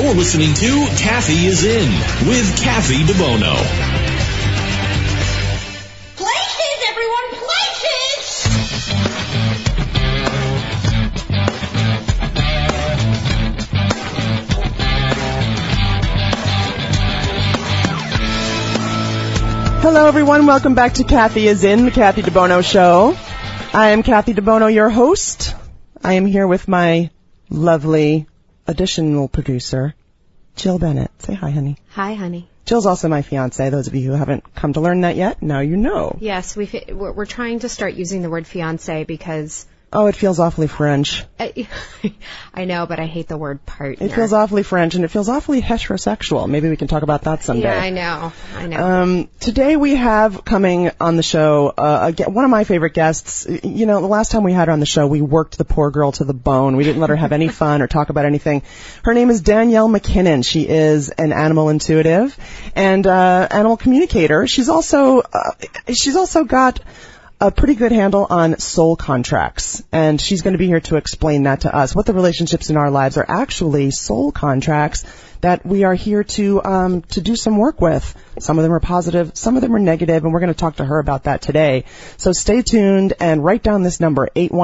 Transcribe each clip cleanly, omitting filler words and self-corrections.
You're listening to Kathy is In with Kathy DeBono. Places, everyone, places! Hello, everyone. Welcome back to Kathy is In, the Kathy DeBono Show. I am Kathy DeBono, your host. I am here with my lovely additional producer, Jill Bennett. Say hi, honey. Hi, honey. Jill's also my fiance. Those of you who haven't come to learn that yet, now you know. Yes, we're trying to start using the word fiance because... Oh, it feels awfully French. I know, but I hate the word partner. It feels awfully French, and it feels awfully heterosexual. Maybe we can talk about that someday. Yeah, I know. Today we have coming on the show one of my favorite guests. You know, the last time we had her on the show, we worked the poor girl to the bone. We didn't let her have any fun or talk about anything. Her name is Danielle McKinnon. She is an animal intuitive and animal communicator. She's also got a pretty good handle on soul contracts, and she's going to be here to explain that to us, what the relationships in our lives are actually soul contracts that we are here to do some work with. Some of them are positive, some of them are negative, and we're going to talk to her about that today. So stay tuned and write down this number,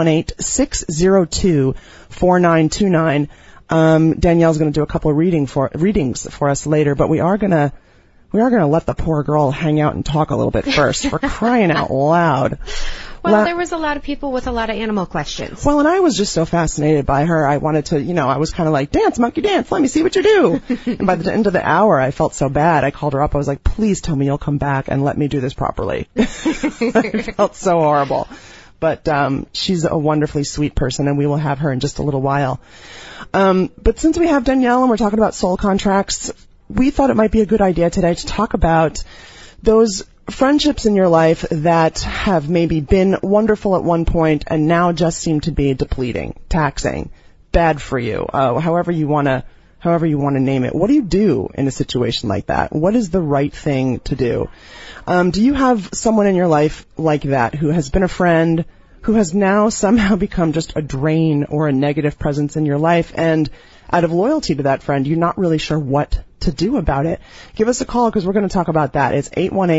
818-602-4929. Danielle's going to do a couple of readings for us later, but we are going to let the poor girl hang out and talk a little bit first. We're crying out loud. Well, there was a lot of people with a lot of animal questions. Well, and I was just so fascinated by her. I wanted to, I was kind of like, dance, monkey, dance. Let me see what you do. And by the end of the hour, I felt so bad. I called her up. I was like, please tell me you'll come back and let me do this properly. I felt so horrible. But she's a wonderfully sweet person, and we will have her in just a little while. But since we have Danielle and we're talking about soul contracts, we thought it might be a good idea today to talk about those friendships in your life that have maybe been wonderful at one point and now just seem to be depleting, taxing, bad for you, however you want to name it. What do you do in a situation like that? What is the right thing to do? Do you have someone in your life like that who has been a friend, who has now somehow become just a drain or a negative presence in your life, and out of loyalty to that friend, you're not really sure what to do about it? Give us a call because we're going to talk about that. It's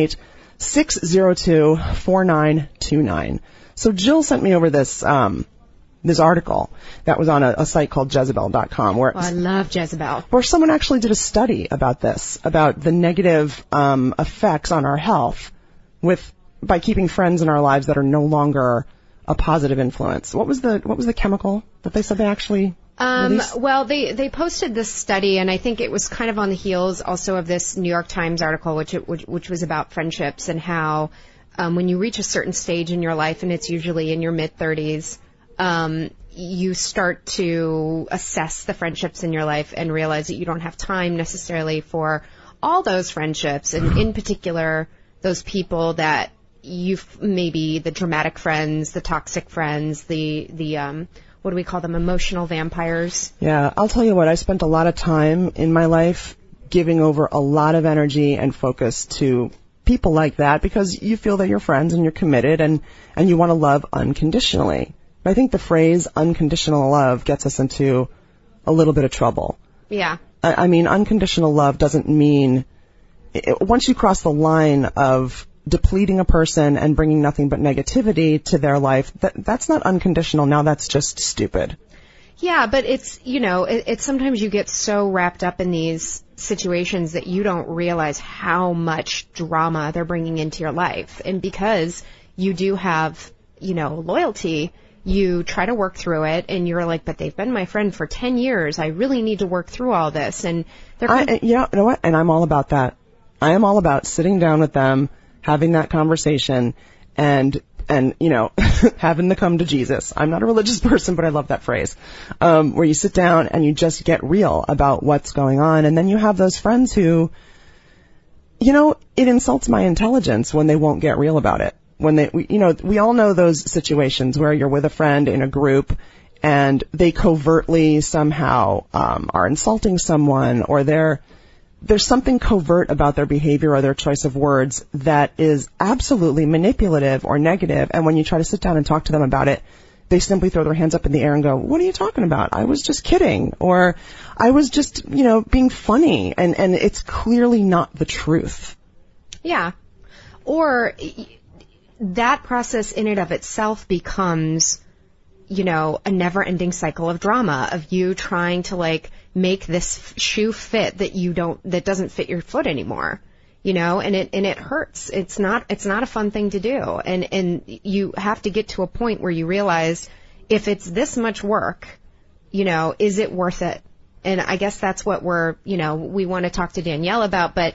818-602-4929. So Jill sent me over this article that was on a site called Jezebel.com. I love Jezebel. Where someone actually did a study about this, about the negative effects on our health by keeping friends in our lives that are no longer a positive influence. What was the chemical that they said they actually... Well, they posted this study, and I think it was kind of on the heels also of this New York Times article, which was about friendships and how when you reach a certain stage in your life, and it's usually in your mid-30s, you start to assess the friendships in your life and realize that you don't have time necessarily for all those friendships, and in particular, those people that you've maybe the dramatic friends, the toxic friends, the what do we call them? Emotional vampires. Yeah, I'll tell you what, I spent a lot of time in my life giving over a lot of energy and focus to people like that because you feel that you're friends and you're committed and you want to love unconditionally. But I think the phrase unconditional love gets us into a little bit of trouble. Yeah. I mean, unconditional love doesn't mean... Once you cross the line of depleting a person and bringing nothing but negativity to their life, that's not unconditional. Now that's just stupid. Yeah, but it's, it's sometimes you get so wrapped up in these situations that you don't realize how much drama they're bringing into your life. And because you do have, loyalty, you try to work through it and you're like, but they've been my friend for 10 years. I really need to work through all this. And they're you know what? And I'm all about that. I am all about sitting down with them, having that conversation, and having to come to Jesus. I'm not a religious person, but I love that phrase, where you sit down and you just get real about what's going on. And then you have those friends who, it insults my intelligence when they won't get real about it. When we all know those situations where you're with a friend in a group and they covertly somehow are insulting someone, or there's something covert about their behavior or their choice of words that is absolutely manipulative or negative. And when you try to sit down and talk to them about it, they simply throw their hands up in the air and go, what are you talking about? I was just kidding. Or I was just, being funny. And it's clearly not the truth. Yeah. Or that process in and of itself becomes, a never-ending cycle of drama of you trying to make this shoe fit that doesn't fit your foot anymore. And it hurts. It's not a fun thing to do. And you have to get to a point where you realize if it's this much work, is it worth it? And I guess that's what we want to talk to Danielle about. But,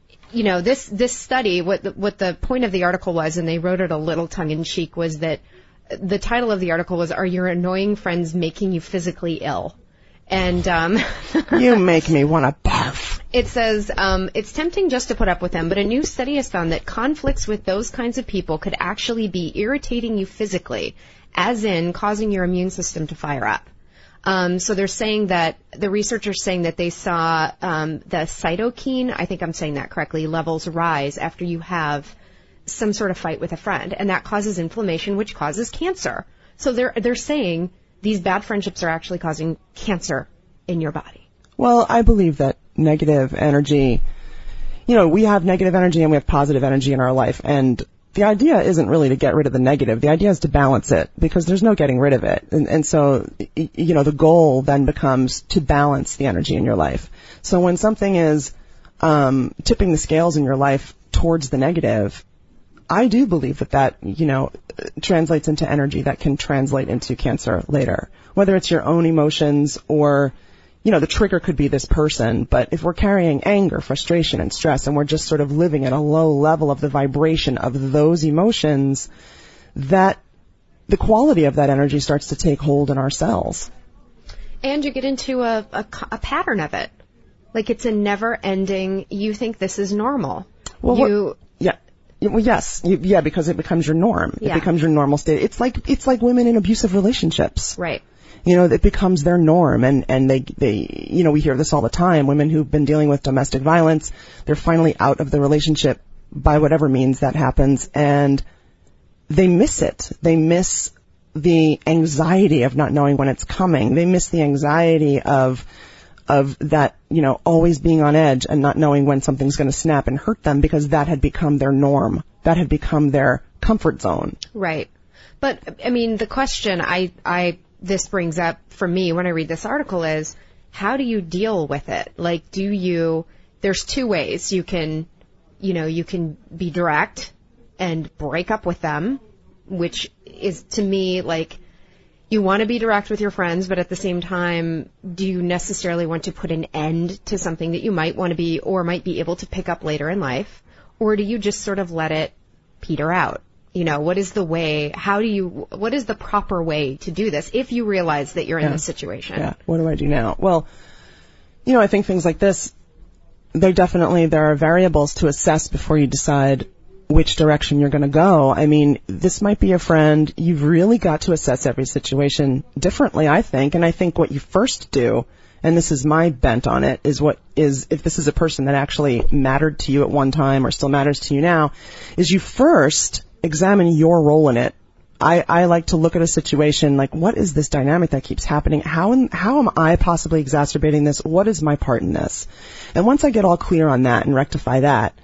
this study, what the point of the article was, and they wrote it a little tongue in cheek, was that the title of the article was, "Are Your Annoying Friends Making You Physically Ill?" And, you make me want to barf. It says, it's tempting just to put up with them, but a new study has found that conflicts with those kinds of people could actually be irritating you physically, as in causing your immune system to fire up. So they're saying that, the researchers saying that they saw, the cytokine, I think I'm saying that correctly, levels rise after you have some sort of fight with a friend, and that causes inflammation, which causes cancer. So they're saying these bad friendships are actually causing cancer in your body. Well, I believe that negative energy, we have negative energy and we have positive energy in our life, and the idea isn't really to get rid of the negative. The idea is to balance it, because there's no getting rid of it. And so, the goal then becomes to balance the energy in your life. So when something is tipping the scales in your life towards the negative, I do believe that translates into energy that can translate into cancer later. Whether it's your own emotions or, the trigger could be this person, but if we're carrying anger, frustration, and stress, and we're just sort of living at a low level of the vibration of those emotions, that the quality of that energy starts to take hold in our cells. And you get into a pattern of it. Like it's a never-ending, you think this is normal. Well, Well, yes. Yeah, because it becomes your norm. Yeah. It becomes your normal state. It's like women in abusive relationships. Right. It becomes their norm, and they we hear this all the time. Women who've been dealing with domestic violence, they're finally out of the relationship by whatever means that happens, and they miss it. They miss the anxiety of not knowing when it's coming. They miss the anxiety of that, always being on edge and not knowing when something's going to snap and hurt them, because that had become their norm. That had become their comfort zone. Right. But, I mean, the question this brings up for me when I read this article is, how do you deal with it? Like, there's two ways. You can be direct and break up with them, which is to me like, you want to be direct with your friends, but at the same time, do you necessarily want to put an end to something that you might want to be or might be able to pick up later in life? Or do you just sort of let it peter out? What is the way, what is the proper way to do this if you realize that you're in this situation? Yeah. What do I do now? Well, I think things like this, there are variables to assess before you decide which direction you're going to go. I mean, this might be a friend. You've really got to assess every situation differently, I think. And I think what you first do, and this is my bent on it, is if this is a person that actually mattered to you at one time or still matters to you now, is you first examine your role in it. I like to look at a situation like, what is this dynamic that keeps happening? How am I possibly exacerbating this? What is my part in this? And once I get all clear on that and rectify that,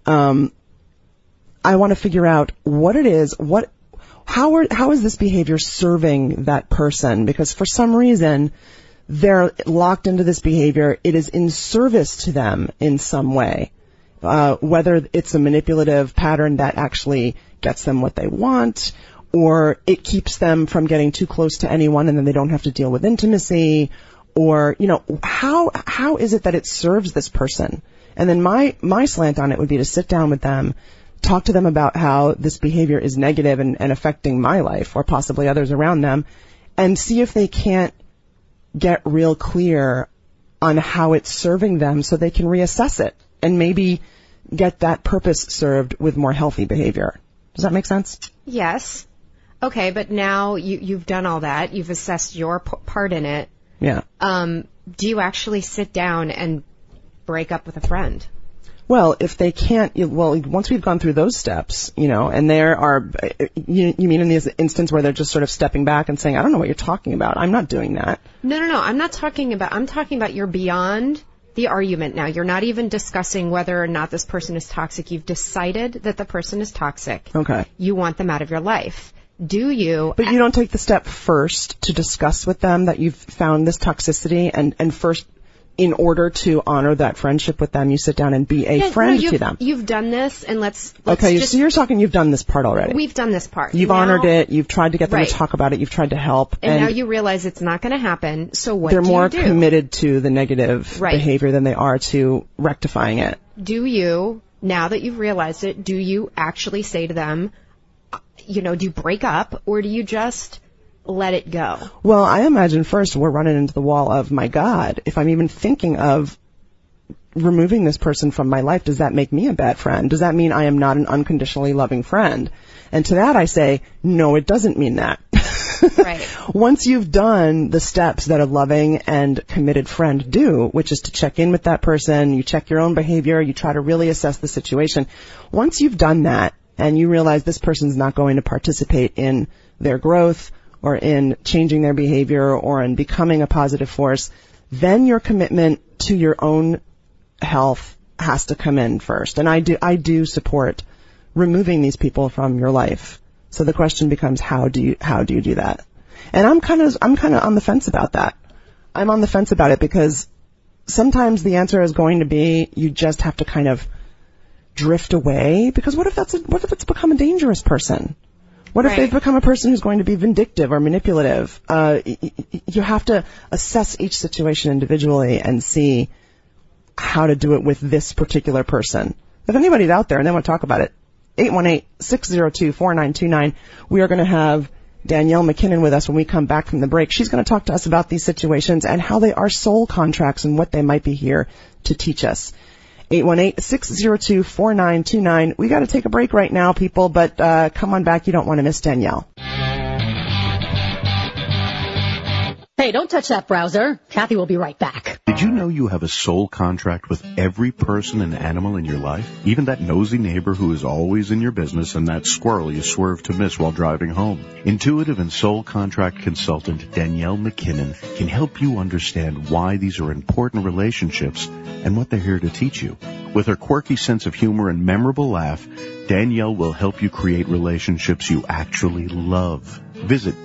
I want to figure out what it is, how is this behavior serving that person? Because for some reason, they're locked into this behavior. It is in service to them in some way. Whether it's a manipulative pattern that actually gets them what they want, or it keeps them from getting too close to anyone and then they don't have to deal with intimacy, or, how is it that it serves this person? And then my slant on it would be to sit down with them, talk to them about how this behavior is negative and affecting my life or possibly others around them, and see if they can't get real clear on how it's serving them so they can reassess it and maybe get that purpose served with more healthy behavior. Does that make sense? Yes. Okay, but now you've done all that. You've assessed your part in it. Yeah. Do you actually sit down and break up with a friend? Well, if they can't, once we've gone through those steps, and there are, you mean in this instance where they're just sort of stepping back and saying, I don't know what you're talking about. I'm not doing that. No. I'm talking about you're beyond the argument now. You're not even discussing whether or not this person is toxic. You've decided that the person is toxic. Okay. You want them out of your life. Do you? But you don't take the step first to discuss with them that you've found this toxicity and first, in order to honor that friendship with them, you sit down and be a friend to them. You've done this, and let's okay, so you're talking you've done this part already. We've done this part. You've honored it. You've tried to get them to talk about it. You've tried to help. And now you realize it's not going to happen, so what do you do? They're more committed to the negative behavior than they are to rectifying it. Do you, now that you've realized it, do you actually say to them, do you break up, or do you just let it go? Well, I imagine first we're running into the wall of, my God, if I'm even thinking of removing this person from my life, does that make me a bad friend? Does that mean I am not an unconditionally loving friend? And to that I say, no, it doesn't mean that. Right. Once you've done the steps that a loving and committed friend do, which is to check in with that person, you check your own behavior, you try to really assess the situation. Once you've done that and you realize this person's not going to participate in their growth or in changing their behavior or in becoming a positive force, then your commitment to your own health has to come in first. And I do support removing these people from your life. So the question becomes, how do you do that? And I'm kind of on the fence about that. I'm on the fence about it because sometimes the answer is going to be you just have to kind of drift away, because what if it's become a dangerous person? What if they've become a person who's going to be vindictive or manipulative? You have to assess each situation individually and see how to do it with this particular person. If anybody's out there and they want to talk about it, 818-602-4929. We are going to have Danielle McKinnon with us when we come back from the break. She's going to talk to us about these situations and how they are soul contracts and what they might be here to teach us. 818-602-4929. We got to take a break right now, people, but come on back. You don't want to miss Danielle. Hey, don't touch that browser. Kathy will be right back. Did you know you have a soul contract with every person and animal in your life? Even that nosy neighbor who is always in your business and that squirrel you swerve to miss while driving home. Intuitive and soul contract consultant Danielle McKinnon can help you understand why these are important relationships and what they're here to teach you. With her quirky sense of humor and memorable laugh, Danielle will help you create relationships you actually love. Visit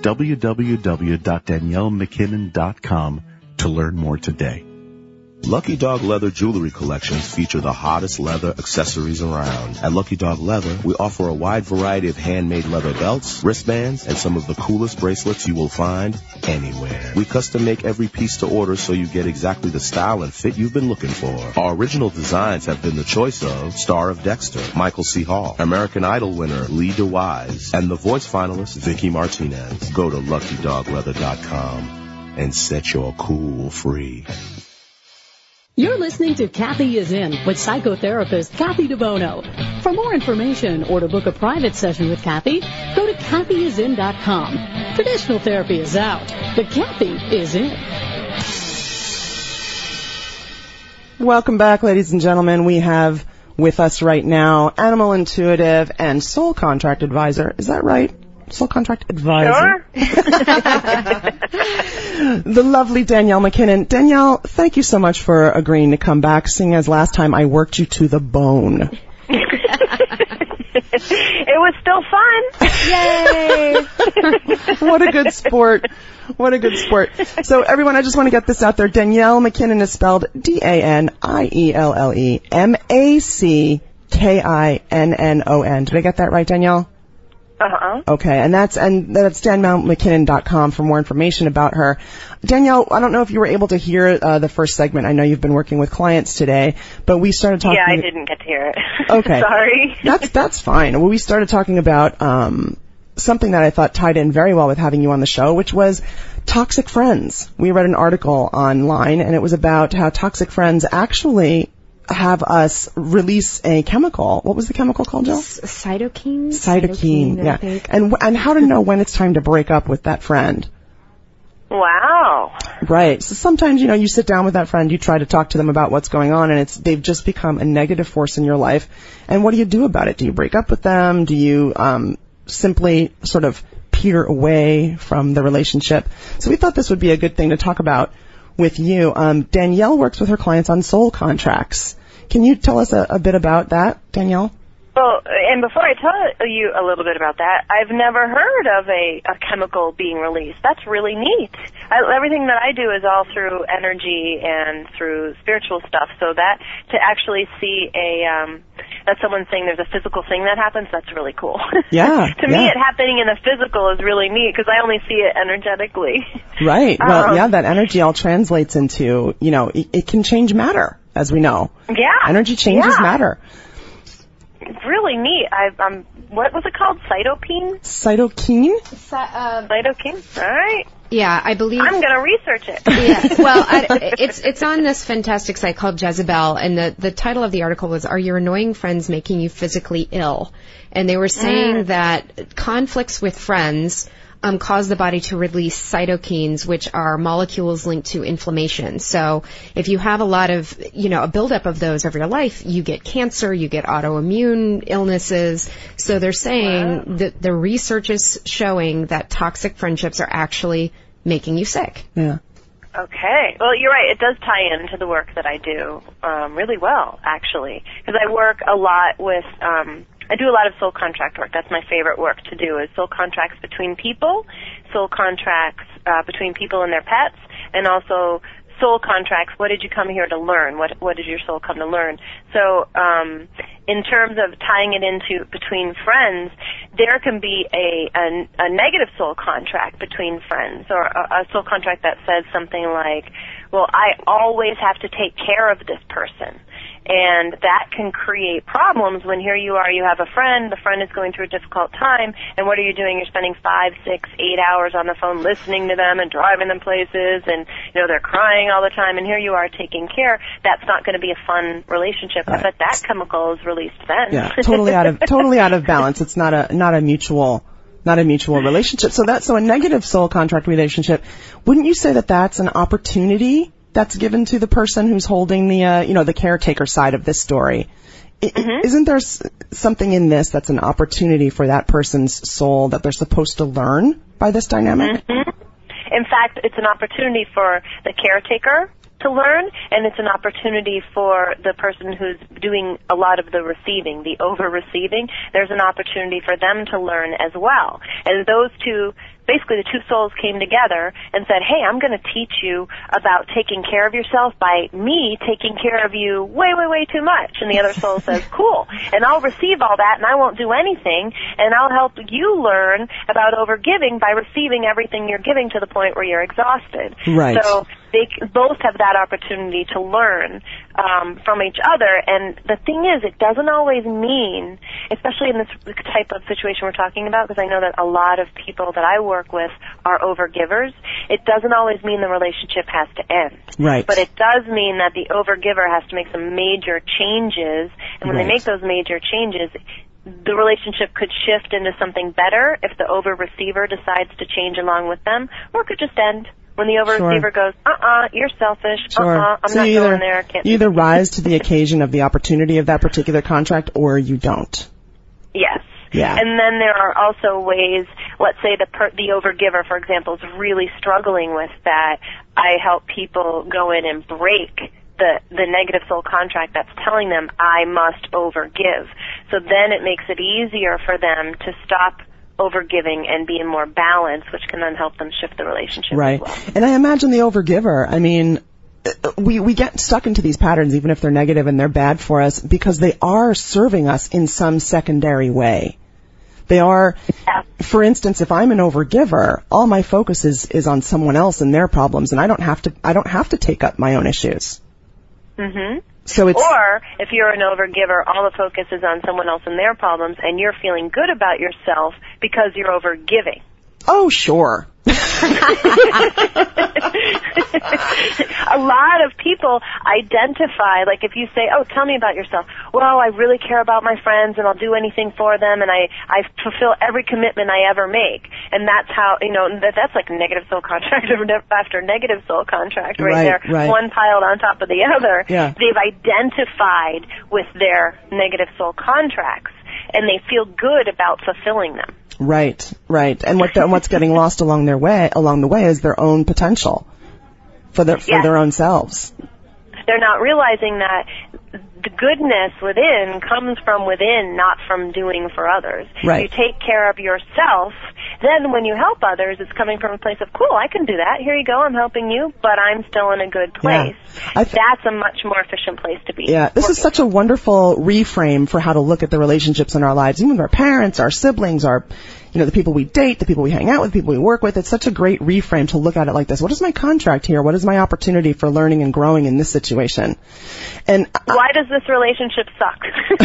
www.daniellemckinnon.com to learn more today. Lucky Dog Leather Jewelry Collections feature the hottest leather accessories around. At Lucky Dog Leather, we offer a wide variety of handmade leather belts, wristbands, and some of the coolest bracelets you will find anywhere. We custom make every piece to order so you get exactly the style and fit you've been looking for. Our original designs have been the choice of Star of Dexter, Michael C. Hall, American Idol winner Lee DeWise, and The Voice finalist Vicky Martinez. Go to LuckyDogLeather.com and set your cool free. You're listening to Kathy is In with psychotherapist Kathy DeBono. For more information or to book a private session with Kathy, go to KathyIsIn.com. Traditional therapy is out, but Kathy is in. Welcome back, ladies and gentlemen. We have with us right now animal intuitive and soul contract advisor. Is that right? Soul contract advisor. Sure. The lovely Danielle McKinnon. Danielle, thank you so much for agreeing to come back, seeing as last time I worked you to the bone. It was still fun. Yay! What a good sport. What a good sport. So everyone, I just want to get this out there. Danielle McKinnon is spelled DANIELLEMACKINNON. Did I get that right, Danielle? Uh-huh. Okay, and that's DanielleMcKinnon.com for more information about her. Danielle, I don't know if you were able to hear the first segment. I know you've been working with clients today, but we started talking. Yeah, I didn't get to hear it. Okay. Sorry. That's fine. Well, we started talking about something that I thought tied in very well with having you on the show, which was toxic friends. We read an article online, and it was about how toxic friends actually have us release a chemical. What was the chemical called, Jill? Cytokine. Cytokine, yeah. I think. And how to know when it's time to break up with that friend. Wow. Right. So sometimes, you sit down with that friend, you try to talk to them about what's going on, and they've just become a negative force in your life. And what do you do about it? Do you break up with them? Do you simply sort of peter away from the relationship? So we thought this would be a good thing to talk about with you. Danielle works with her clients on soul contracts. Can you tell us a bit about that, Danielle? Well, and before I tell you a little bit about that, I've never heard of a chemical being released. That's really neat. Everything that I do is all through energy and through spiritual stuff, so that to actually see that someone's saying there's a physical thing that happens, that's really cool. Yeah. To me, it happening in the physical is really neat because I only see it energetically. Right. Well, that energy all translates into, it can change matter, as we know. Yeah. Energy changes matter. It's really neat. What was it called? Cytokine? Cytokine? Cytokine. All right. Yeah, I believe. I'm going to research it. Yeah. Well, it's on this fantastic site called Jezebel, and the title of the article was, "Are Your Annoying Friends Making You Physically Ill?" And they were saying that conflicts with friends cause the body to release cytokines, which are molecules linked to inflammation. So if you have a lot of, a buildup of those over your life, you get cancer, you get autoimmune illnesses. So they're saying that the research is showing that toxic friendships are actually making you sick. Yeah. Okay. Well, you're right. It does tie into the work that I do really well, actually, because I work a lot with I do a lot of soul contract work. That's my favorite work to do, is soul contracts between people, soul contracts between people and their pets, and also soul contracts. What did you come here to learn? What did your soul come to learn? So in terms of tying it into between friends, there can be a negative soul contract between friends, or a soul contract that says something like, well, I always have to take care of this person. And that can create problems when here you are, you have a friend, the friend is going through a difficult time, and what are you doing? You're spending 5, 6, 8 hours on the phone listening to them and driving them places, and, they're crying all the time, and here you are taking care. That's not going to be a fun relationship. Right. I bet that chemical is released then. Yeah, totally out of balance. It's not a mutual relationship. So a negative soul contract relationship, wouldn't you say that that's an opportunity that's given to the person who's holding the caretaker side of this story? Isn't there something in this that's an opportunity for that person's soul that they're supposed to learn by this dynamic? In fact, it's an opportunity for the caretaker to learn, and it's an opportunity for the person who's doing a lot of the receiving, the over-receiving. There's an opportunity for them to learn as well. And those two, basically the two souls came together and said, hey, I'm going to teach you about taking care of yourself by me taking care of you way, way, way too much. And the other soul says, cool, and I'll receive all that and I won't do anything, and I'll help you learn about over-giving by receiving everything you're giving to the point where you're exhausted. Right. So they both have that opportunity to learn from each other. And the thing is, it doesn't always mean, especially in this type of situation we're talking about, because I know that a lot of people that I work with are overgivers, it doesn't always mean the relationship has to end. Right. But it does mean that the overgiver has to make some major changes, and when they make those major changes, the relationship could shift into something better if the over-receiver decides to change along with them, or it could just end when the over-receiver goes, you're selfish, I'm not going there. You either rise to the occasion of the opportunity of that particular contract, or you don't. Yes. Yeah. And then there are also ways, let's say the overgiver, for example, is really struggling with that. I help people go in and break the negative soul contract that's telling them, I must overgive. So then it makes it easier for them to stop overgiving and be in more balance, which can then help them shift the relationship right. as well. And I imagine the overgiver, I mean, we get stuck into these patterns even if they're negative and they're bad for us because they are serving us in some secondary way. They are, for instance, if I'm an overgiver, all my focus is on someone else and their problems, and I don't have to take up my own issues. Mm-hmm. So it's, or if you're an overgiver, all the focus is on someone else and their problems, and you're feeling good about yourself because you're overgiving. Oh, sure. A lot of people identify, like if you say, oh, tell me about yourself. Well, I really care about my friends and I'll do anything for them and I fulfill every commitment I ever make. And that's how, that's like negative soul contract after negative soul contract right there. Right. One piled on top of the other. Yeah. They've identified with their negative soul contracts and they feel good about fulfilling them. Right. And what's getting lost along the way is their own potential for their own selves. They're not realizing that the goodness within comes from within, not from doing for others. Right. You take care of yourself, then when you help others, it's coming from a place of, cool, I can do that. Here you go, I'm helping you, but I'm still in a good place. Yeah. That's a much more efficient place to be. Yeah, this is such a wonderful reframe for how to look at the relationships in our lives, even with our parents, our siblings, the people we date, the people we hang out with, the people we work with. It's such a great reframe to look at it like this. What is my contract here? What is my opportunity for learning and growing in this situation? And why does this relationship suck?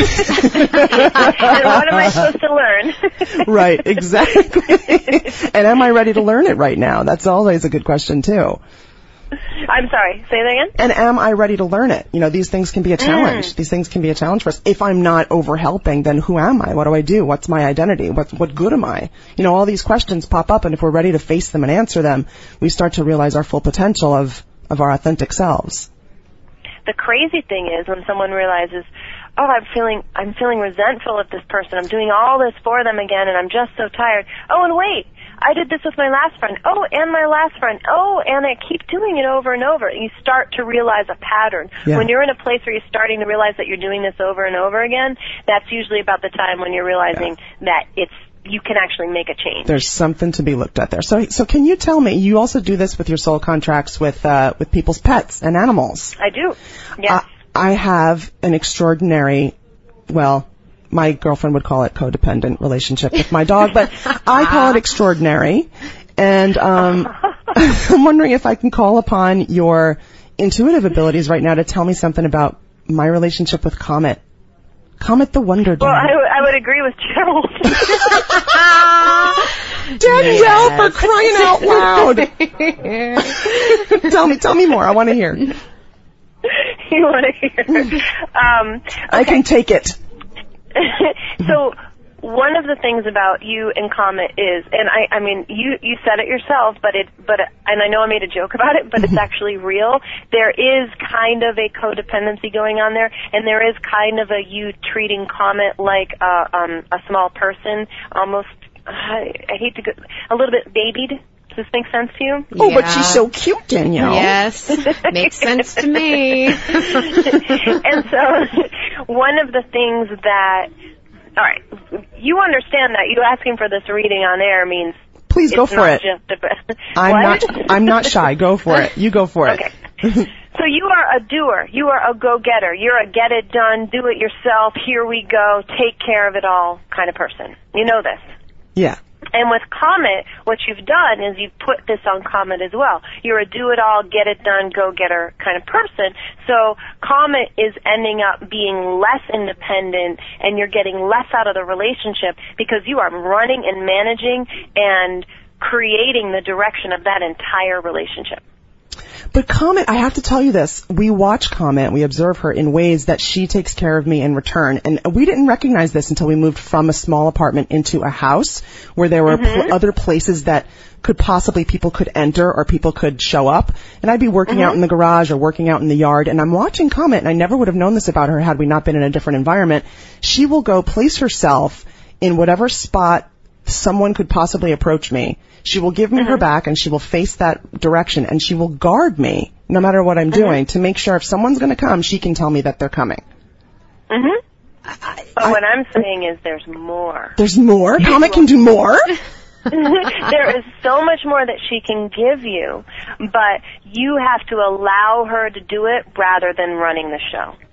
And what am I supposed to learn? Right, exactly. And am I ready to learn it right now? That's always a good question too. I'm sorry, say that again? And am I ready to learn it? These things can be a challenge. These things can be a challenge for us. If I'm not over helping, then who am I? What do I do? What's my identity? What good am I? All these questions pop up, and if we're ready to face them and answer them, we start to realize our full potential of our authentic selves. The crazy thing is when someone realizes, oh, I'm feeling resentful of this person. I'm doing all this for them again, and I'm just so tired. Oh, and wait. I did this with my last friend. Oh, and my last friend. Oh, and I keep doing it over and over. You start to realize a pattern. Yeah. When you're in a place where you're starting to realize that you're doing this over and over again, that's usually about the time when you're realizing that you can actually make a change. There's something to be looked at there. So can you tell me, you also do this with your soul contracts with people's pets and animals? I do. Yes. I have an extraordinary, my girlfriend would call it codependent relationship with my dog, but I call it extraordinary. And I'm wondering if I can call upon your intuitive abilities right now to tell me something about my relationship with Comet. Comet the Wonder Dog. Well, I would agree with Gerald. Danielle, for crying out loud. Tell me more. I want to hear. You want to hear? Okay. I can take it. So one of the things about you and Comet is, and I mean, you said it yourself, but and I know I made a joke about it, but it's actually real. There is kind of a codependency going on there, and there is kind of you treating Comet like a small person, almost. I hate to go a little bit babied. Does this make sense to you? Oh, but she's so cute, Danielle. Yes, makes sense to me. And so, one of the things that, all right, you understand that you asking for this reading on air means. Please go for it. I'm not shy. Go for it. You go for it. Okay. So you are a doer. You are a go-getter. You're a get it done, do it yourself, here we go, take care of it all kind of person. You know this. Yeah. And with Comet, what you've done is you've put this on Comet as well. You're a do-it-all, get-it-done, go-getter kind of person. So Comet is ending up being less independent, and you're getting less out of the relationship because you are running and managing and creating the direction of that entire relationship. But Comet, I have to tell you this. We watch Comet, we observe her in ways that she takes care of me in return. And we didn't recognize this until we moved from a small apartment into a house where there were other places that people could enter or people could show up. And I'd be working out in the garage or working out in the yard, and I'm watching Comet, and I never would have known this about her had we not been in a different environment. She will go place herself in whatever spot someone could possibly approach me. She will give me her back, and she will face that direction, and she will guard me no matter what I'm doing to make sure if someone's going to come, she can tell me that they're coming. But what I'm saying is there's more. There's more? Comet can do more? There is so much more that she can give you, but you have to allow her to do it rather than running the show.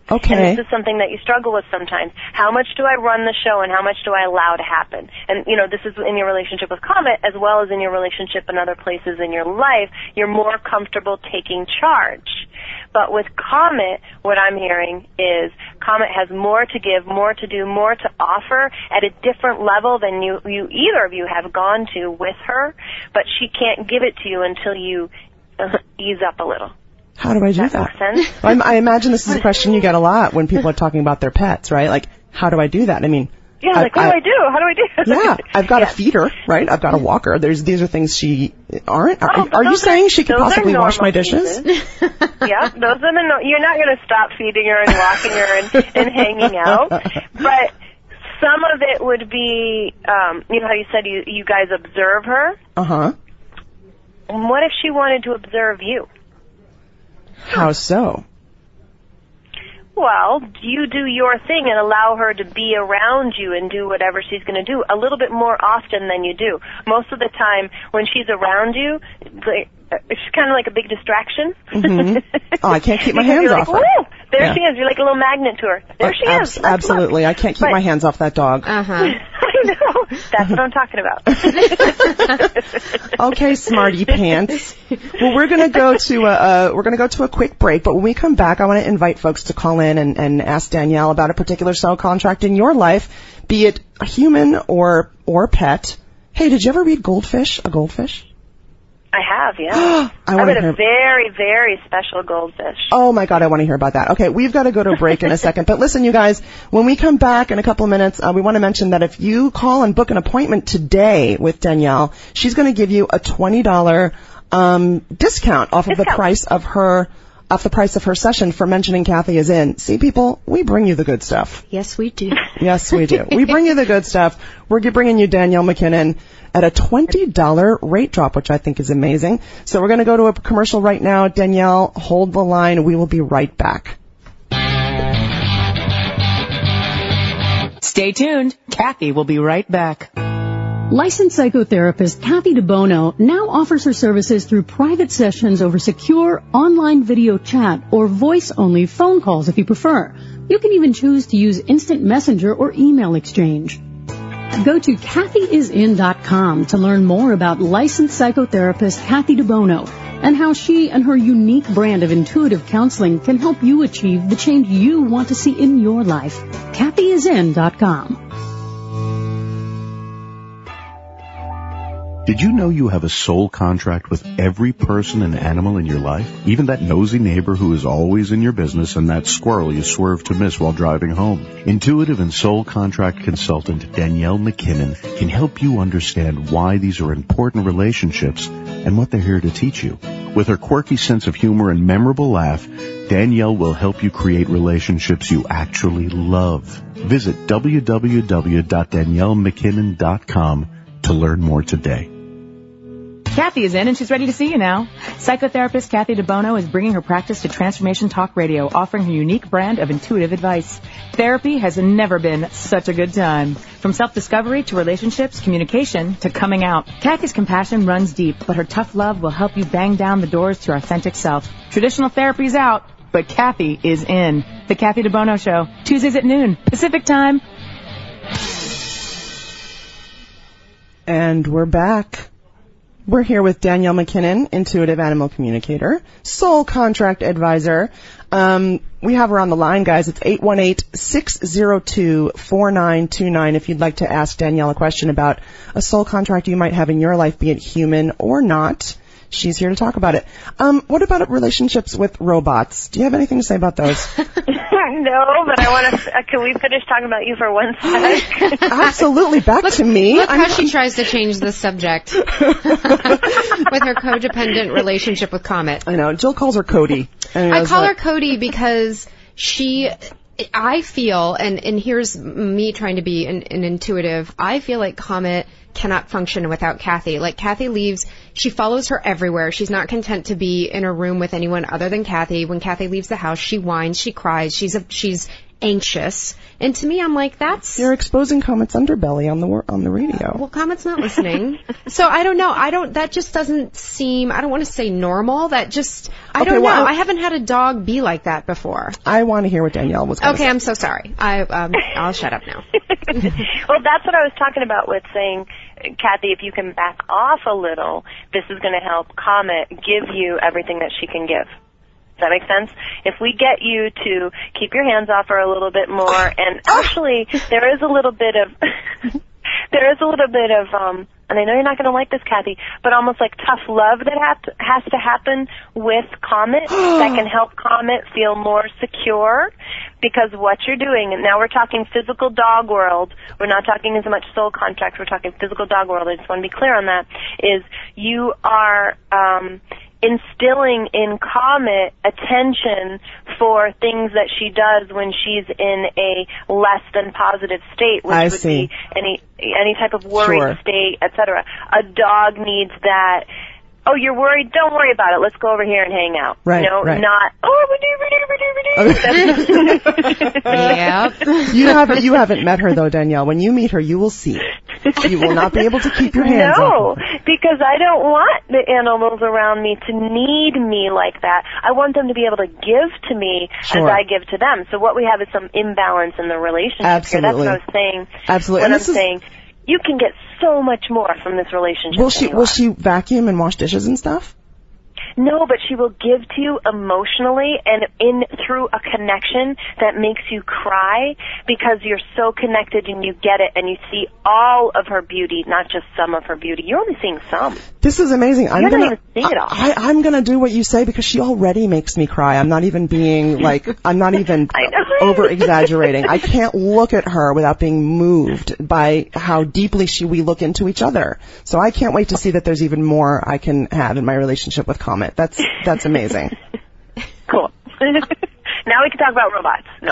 Okay. And this is something that you struggle with sometimes. How much do I run the show and how much do I allow to happen? And, this is in your relationship with Comet as well as in your relationship in other places in your life. You're more comfortable taking charge. But with Comet, what I'm hearing is Comet has more to give, more to do, more to offer at a different level than you either of you have gone to with her, but she can't give it to you until you ease up a little. How do I do that? Does that make sense? Well, I imagine this is a question you get a lot when people are talking about their pets, right? Like, how do I do that? I mean, yeah, what do I do? How do I do it? Yeah, I've got a feeder, right? I've got a walker. These are things she aren't. Are you saying she could possibly wash my dishes? Yeah, those are you're not going to stop feeding her and walking her and hanging out, but some of it would be, how you said you guys observe her. Uh-huh. And what if she wanted to observe you? How so? Well, you do your thing and allow her to be around you and do whatever she's going to do a little bit more often than you do. Most of the time, when she's around you, it's kind of like a big distraction. Mm-hmm. Oh, I can't keep my hands off her. Woo, there she is. You're like a little magnet to her. There she is. Absolutely. I can't keep my hands off that dog. Uh-huh. I know. That's what I'm talking about. Okay, smarty pants. Well, we're gonna go to a quick break, but when we come back, I want to invite folks to call in and ask Danielle about a particular soul contract in your life, be it a human or pet. Hey, did you ever read Goldfish? A goldfish? I have, yeah. I read a very, very special goldfish. Oh my God, I want to hear about that. Okay, we've got to go to a break in a second. But listen, you guys, when we come back in a couple of minutes, we want to mention that if you call and book an appointment today with Danielle, she's going to give you a $20 discount off of the price of her session for mentioning Kathy is in. See, people, we bring you the good stuff. Yes, we do. Yes, we do. We bring you the good stuff. We're bringing you Danielle McKinnon at a $20 rate drop, which I think is amazing. So we're going to go to a commercial right now. Danielle, hold the line. We will be right back. Stay tuned. Kathy will be right back. Licensed psychotherapist Kathy DeBono now offers her services through private sessions over secure online video chat or voice-only phone calls if you prefer. You can even choose to use instant messenger or email exchange. Go to kathyisin.com to learn more about licensed psychotherapist Kathy DeBono and how she and her unique brand of intuitive counseling can help you achieve the change you want to see in your life. kathyisin.com. Did you know you have a soul contract with every person and animal in your life? Even that nosy neighbor who is always in your business and that squirrel you swerve to miss while driving home. Intuitive and soul contract consultant Danielle McKinnon can help you understand why these are important relationships and what they're here to teach you. With her quirky sense of humor and memorable laugh, Danielle will help you create relationships you actually love. Visit www.daniellemckinnon.com to learn more today. Kathy is in and she's ready to see you now. Psychotherapist Kathy DeBono is bringing her practice to Transformation Talk Radio, offering her unique brand of intuitive advice. Therapy has never been such a good time. From self-discovery to relationships, communication to coming out. Kathy's compassion runs deep, but her tough love will help you bang down the doors to your authentic self. Traditional therapy's out, but Kathy is in. The Kathy DeBono Show, Tuesdays at noon, Pacific Time. And we're back. We're here with Danielle McKinnon, intuitive animal communicator, soul contract advisor. We have her on the line, guys. It's 818-602-4929 if you'd like to ask Danielle a question about a soul contract you might have in your life, be it human or not. She's here to talk about it. What about relationships with robots? Do you have anything to say about those? No, but I want to. Can we finish talking about you for one sec? Absolutely. Back to me. Look how she tries to change the subject with her codependent relationship with Comet. I know. Jill calls her Cody. I call her Cody because I feel, and here's me trying to be an intuitive, I feel like Comet cannot function without Kathy. Like, Kathy leaves, she follows her everywhere. She's not content to be in a room with anyone other than Kathy. When Kathy leaves the house, she whines, she cries, she's anxious. And to me, I'm like, that's... You're exposing Comet's underbelly on the radio. Well, Comet's not listening. So I don't know. That just doesn't seem, I don't want to say normal. That just, I don't know. Well, I haven't had a dog be like that before. I want to hear what Danielle was going to say. Okay, I'm so sorry. I'll shut up now. Well, that's what I was talking about with saying, Kathy, if you can back off a little, this is going to help Comet give you everything that she can give. Does that make sense? If we get you to keep your hands off her a little bit more, and actually there is a little bit of, and I know you're not going to like this, Kathy, but almost like tough love that has to happen with Comet that can help Comet feel more secure, because what you're doing, and now we're talking physical dog world, we're not talking as much soul contracts, we're talking physical dog world, I just want to be clear on that, is you are instilling in Comet attention for things that she does when she's in a less than positive state, which would be any type of worried state, etc. A dog needs that. Oh, you're worried? Don't worry about it. Let's go over here and hang out. Right, you know, right. not, Yeah. You haven't met her though, Danielle. When you meet her, you will see. You will not be able to keep your hands off. No, because I don't want the animals around me to need me like that. I want them to be able to give to me as I give to them. So what we have is some imbalance in the relationship. Absolutely. Here. That's what I was saying. Absolutely. When I'm saying you can get so much more from this relationship. Will she vacuum and wash dishes and stuff? No, but she will give to you emotionally and through a connection that makes you cry because you're so connected and you get it and you see all of her beauty, not just some of her beauty. You're only seeing some. This is amazing. I'm not even seeing it all. I'm gonna do what you say because she already makes me cry. I'm not even being over exaggerating. I can't look at her without being moved by how deeply we look into each other. So I can't wait to see that there's even more I can have in my relationship with Comet. That's amazing. Cool. Now we can talk about robots. No.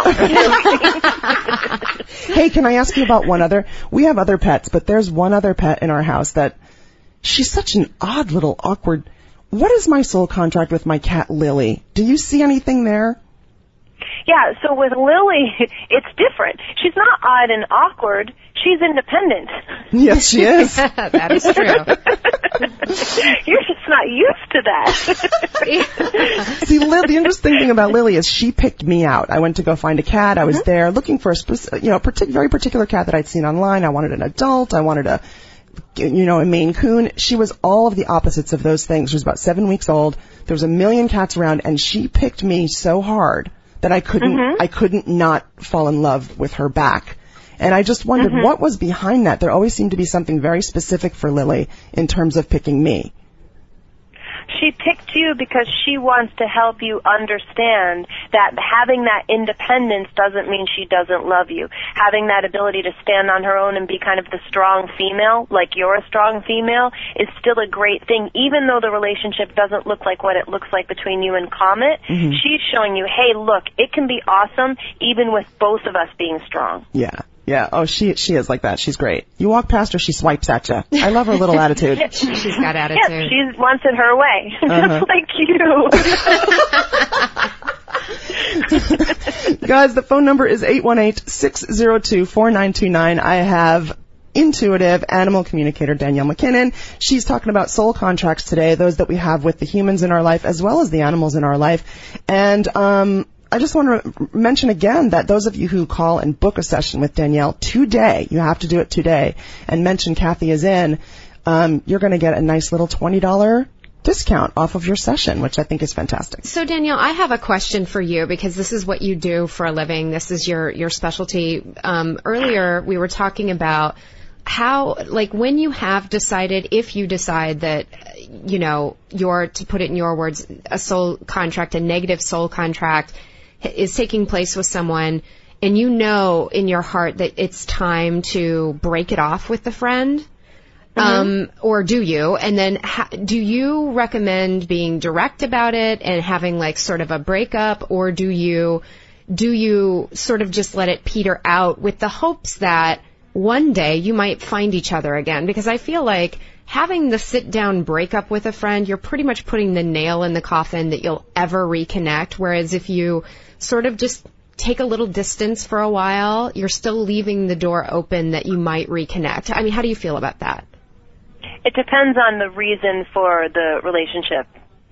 Hey, can I ask you about one other? We have other pets, but there's one other pet in our house that she's such an odd little awkward. What is my soul contract with my cat Lily? Do you see anything there? Yeah, so with Lily, it's different. She's not odd and awkward. She's independent. Yes, she is. That is true. You're just not used to that. See, the interesting thing about Lily is she picked me out. I went to go find a cat. I was there looking for a very particular cat that I'd seen online. I wanted an adult. I wanted a Maine Coon. She was all of the opposites of those things. She was about 7 weeks old. There was a million cats around, and she picked me so hard that I couldn't not fall in love with her back. And I just wondered what was behind that. There always seemed to be something very specific for Lily in terms of picking me. She picked you because she wants to help you understand that having that independence doesn't mean she doesn't love you. Having that ability to stand on her own and be kind of the strong female, like you're a strong female, is still a great thing. Even though the relationship doesn't look like what it looks like between you and Comet, she's showing you, hey, look, it can be awesome even with both of us being strong. Yeah. Yeah, oh, she is like that. She's great. You walk past her, she swipes at you. I love her little attitude. She's got attitude. Yeah, she wants it her way. Like you. Guys, the phone number is 818-602-4929. I have intuitive animal communicator Danielle McKinnon. She's talking about soul contracts today, those that we have with the humans in our life as well as the animals in our life. And I just want to mention again that those of you who call and book a session with Danielle today, you have to do it today, and mention Kathy is in, you're going to get a nice little $20 discount off of your session, which I think is fantastic. So Danielle, I have a question for you because this is what you do for a living. This is your specialty. Earlier we were talking about how, like, when you have decided, if you decide that, you're, to put it in your words, a soul contract, a negative soul contract is taking place with someone, and you know in your heart that it's time to break it off with the friend, or do you? And then do you recommend being direct about it and having like sort of a breakup, or do you sort of just let it peter out with the hopes that one day you might find each other again? Because I feel like having the sit-down breakup with a friend, you're pretty much putting the nail in the coffin that you'll ever reconnect, whereas if you sort of just take a little distance for a while, you're still leaving the door open that you might reconnect. I mean, how do you feel about that? It depends on the reason for the relationship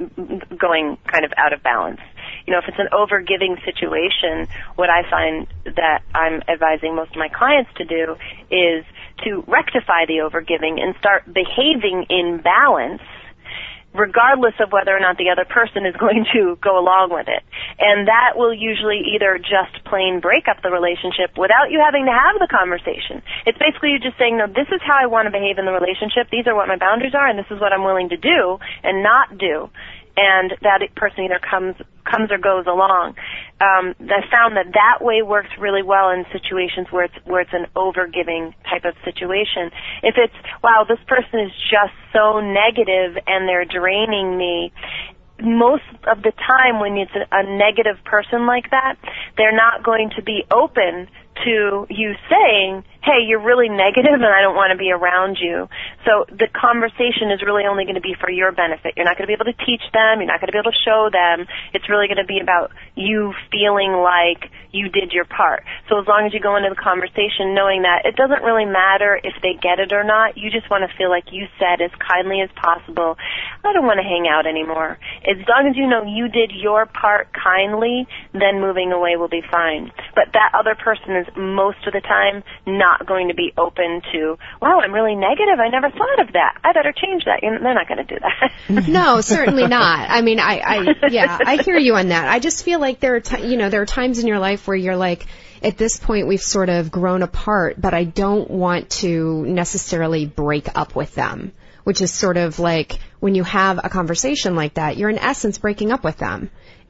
going kind of out of balance. You know, if it's an over-giving situation, what I find that I'm advising most of my clients to do is to rectify the over-giving and start behaving in balance, regardless of whether or not the other person is going to go along with it. And that will usually either just plain break up the relationship without you having to have the conversation. It's basically you just saying, no, this is how I want to behave in the relationship, these are what my boundaries are, and this is what I'm willing to do and not do. And that person either comes or goes along. I found that way works really well in situations where it's an over-giving type of situation. If it's, wow, this person is just so negative and they're draining me, most of the time when it's a negative person like that, they're not going to be open to you saying, hey, you're really negative and I don't want to be around you. So the conversation is really only going to be for your benefit. You're not going to be able to teach them. You're not going to be able to show them. It's really going to be about you feeling like you did your part. So as long as you go into the conversation knowing that it doesn't really matter if they get it or not, you just want to feel like you said as kindly as possible, I don't want to hang out anymore. As long as you know you did your part kindly, then moving away will be fine. But that other person is most of the time not going to be open to, wow, I'm really negative. I never thought of that. I better change that. They're not going to do that. No, certainly not. I mean, I hear you on that. I just feel like there are times in your life where you're like, at this point we've sort of grown apart, but I don't want to necessarily break up with them, which is sort of like when you have a conversation like that, you're in essence breaking up with them.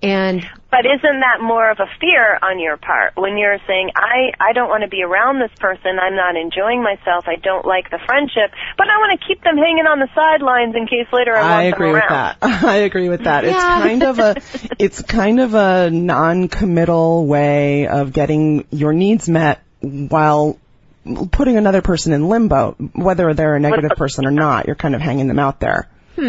But isn't that more of a fear on your part when you're saying, I don't want to be around this person, I'm not enjoying myself, I don't like the friendship, but I want to keep them hanging on the sidelines in case later I want them around. I agree with that. Yeah. It's kind of a non-committal way of getting your needs met while putting another person in limbo, whether they're a negative person or not. You're kind of hanging them out there.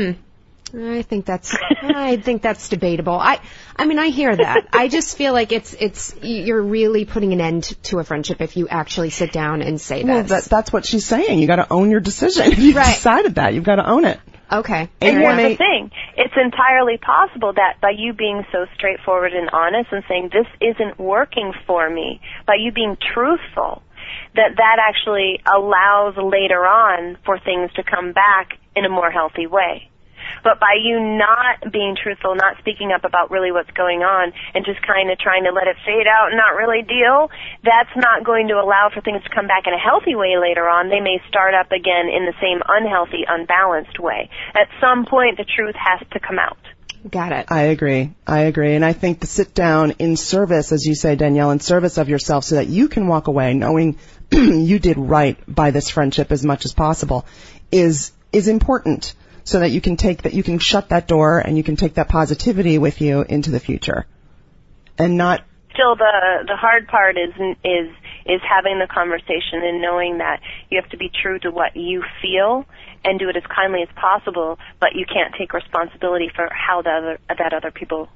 I think that's debatable. I mean, I hear that. I just feel like you're really putting an end to a friendship if you actually sit down and say this. Well, that's what she's saying. You got to own your decision. If you've decided that, you've got to own it. Okay. And here's the thing. It's entirely possible that by you being so straightforward and honest and saying this isn't working for me, by you being truthful, that actually allows later on for things to come back in a more healthy way. But by you not being truthful, not speaking up about really what's going on, and just kind of trying to let it fade out and not really deal, that's not going to allow for things to come back in a healthy way later on. They may start up again in the same unhealthy, unbalanced way. At some point, the truth has to come out. Got it. I agree. And I think the sit down in service, as you say, Danielle, in service of yourself so that you can walk away knowing you did right by this friendship as much as possible is important. So that you can shut that door and you can take that positivity with you into the future, and not. Still, the hard part is having the conversation and knowing that you have to be true to what you feel and do it as kindly as possible, but you can't take responsibility for how the other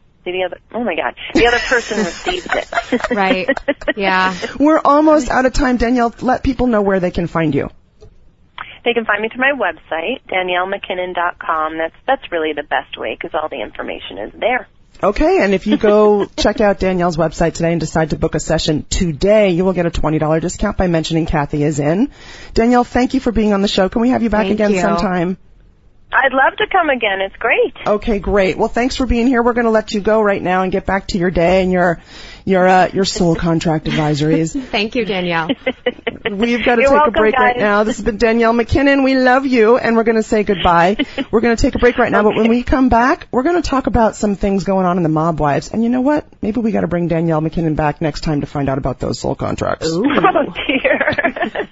person receives it. Right. Yeah. We're almost out of time, Danielle. Let people know where they can find you. They can find me through my website, DanielleMcKinnon.com. That's really the best way because all the information is there. Okay, and if you go check out Danielle's website today and decide to book a session today, you will get a $20 discount by mentioning Kathy is in. Danielle, thank you for being on the show. Can we have you back again sometime? I'd love to come again. It's great. Okay, great. Well, thanks for being here. We're going to let you go right now and get back to your day and your soul contract advisories. Thank you, Danielle. We've got to take a break right now. This has been Danielle McKinnon. We love you, and we're going to say goodbye. We're going to take a break right now, but when we come back, we're going to talk about some things going on in the Mob Wives. And you know what? Maybe we got to bring Danielle McKinnon back next time to find out about those soul contracts. Ooh. Oh, dear.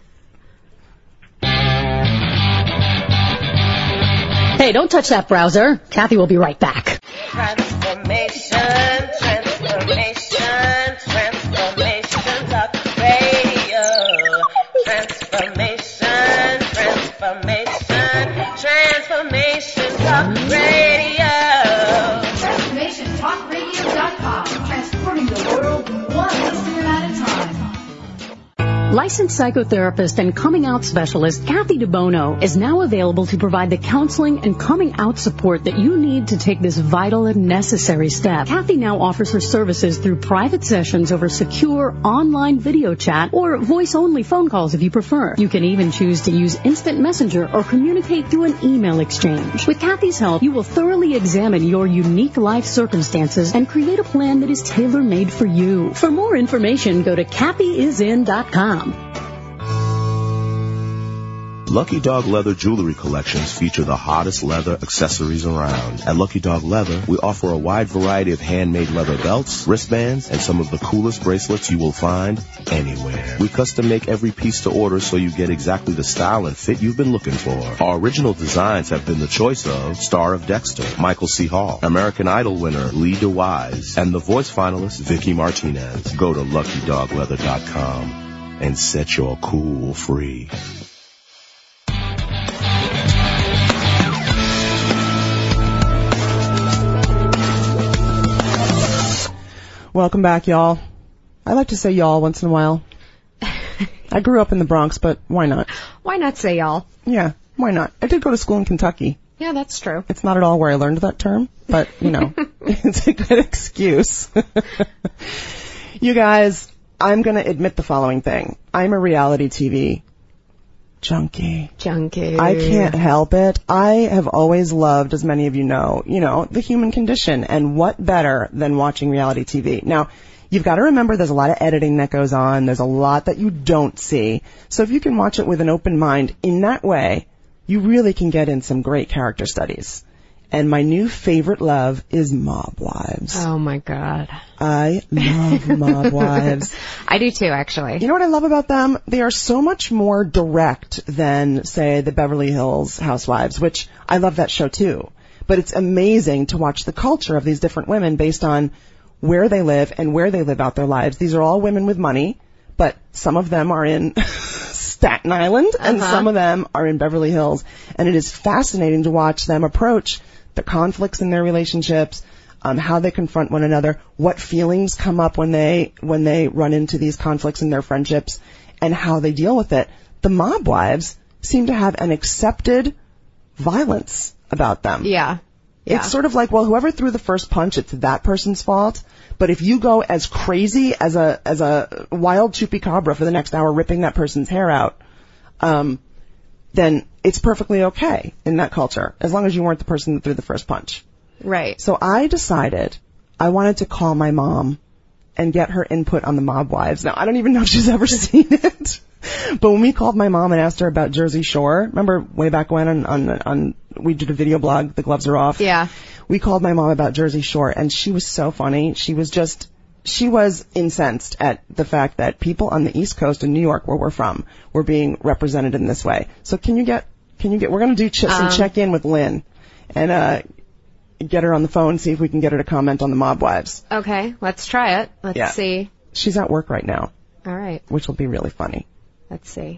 Hey, don't touch that browser. Kathy will be right back. Transformation, talk radio. Transformation, talk radio. TransformationTalkRadio.com. Transforming the world. Licensed psychotherapist and coming out specialist Kathy DeBono is now available to provide the counseling and coming out support that you need to take this vital and necessary step. Kathy now offers her services through private sessions over secure online video chat or voice-only phone calls if you prefer. You can even choose to use instant messenger or communicate through an email exchange. With Kathy's help, you will thoroughly examine your unique life circumstances and create a plan that is tailor-made for you. For more information, go to kathyisin.com. Lucky Dog Leather jewelry collections feature the hottest leather accessories around. At Lucky Dog Leather, we offer a wide variety of handmade leather belts, wristbands, and some of the coolest bracelets you will find anywhere. We custom make every piece to order so you get exactly the style and fit you've been looking for. Our original designs have been the choice of Star of Dexter, Michael C. Hall, American Idol winner Lee DeWise, and The Voice finalist Vicky Martinez. Go to LuckyDogLeather.com and set your cool free. Welcome back, y'all. I like to say y'all once in a while. I grew up in the Bronx, but why not? Why not say y'all? Yeah, why not? I did go to school in Kentucky. Yeah, that's true. It's not at all where I learned that term, but, you know, it's a good excuse. You guys, I'm going to admit the following thing. I'm a reality TV junkie. I can't help it. I have always loved, as many of you know, the human condition, and what better than watching reality TV. Now, you've got to remember there's a lot of editing that goes on. There's a lot that you don't see. So if you can watch it with an open mind in that way, you really can get in some great character studies. And my new favorite love is Mob Wives. Oh, my God. I love Mob Wives. I do, too, actually. You know what I love about them? They are so much more direct than, say, the Beverly Hills Housewives, which I love that show, too. But it's amazing to watch the culture of these different women based on where they live and where they live out their lives. These are all women with money, but some of them are in Staten Island and some of them are in Beverly Hills. And it is fascinating to watch them approach the conflicts in their relationships, how they confront one another, what feelings come up when they run into these conflicts in their friendships, and how they deal with it. The Mob Wives seem to have an accepted violence about them. Yeah. It's sort of like, well, whoever threw the first punch, it's that person's fault. But if you go as crazy as a wild chupacabra for the next hour ripping that person's hair out, then it's perfectly okay in that culture, as long as you weren't the person that threw the first punch. Right. So I decided I wanted to call my mom and get her input on the Mob Wives. Now, I don't even know if she's ever seen it. But when we called my mom and asked her about Jersey Shore, remember way back when on we did a video blog, The Gloves Are Off? Yeah. We called my mom about Jersey Shore, and she was so funny. She was incensed at the fact that people on the East Coast in New York, where we're from, were being represented in this way. So we're going to do some check-in with Lynn and get her on the phone, see if we can get her to comment on the Mob Wives. Okay, let's try it. Let's see. She's at work right now. All right. Which will be really funny. Let's see.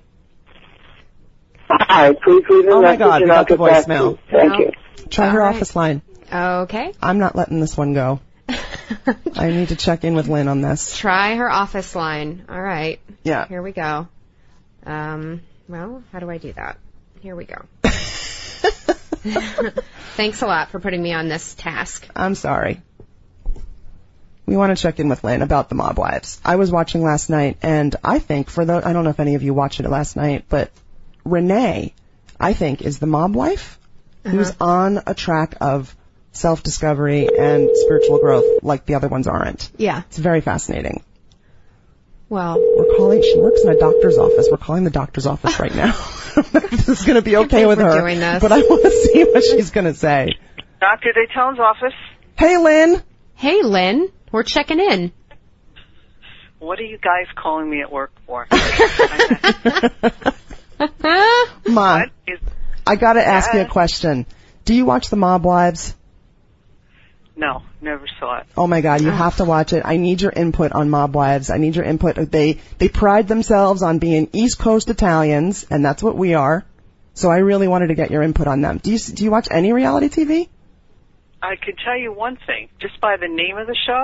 Hi, please leave a Oh my message God, we and I'll got the get back to voicemail. you. Thank you. Try her office line. Okay. I'm not letting this one go. I need to check in with Lynn on this. Try her office line. All right. Yeah. Here we go. Well, how do I do that? Here we go. Thanks a lot for putting me on this task. I'm sorry. We want to check in with Lynn about the Mob Wives. I was watching last night, and I think, I don't know if any of you watched it last night, but Renee, I think, is the Mob Wife who's on a track of self-discovery and spiritual growth like the other ones aren't. Yeah. It's very fascinating. Well, she works in a doctor's office. We're calling the doctor's office right now. I don't know if this is going to be okay with her, doing this. but I want to see what she's going to say. Dr. Daytone's office. Hey, Lynn. Hey, Lynn. We're checking in. What are you guys calling me at work for? Ma, I got to ask you a question. Do you watch the Mob Wives? No, never saw it. Oh my God, you have to watch it. I need your input on Mob Wives. I need your input. They pride themselves on being East Coast Italians, and that's what we are. So I really wanted to get your input on them. Do you watch any reality TV? I could tell you one thing. Just by the name of the show,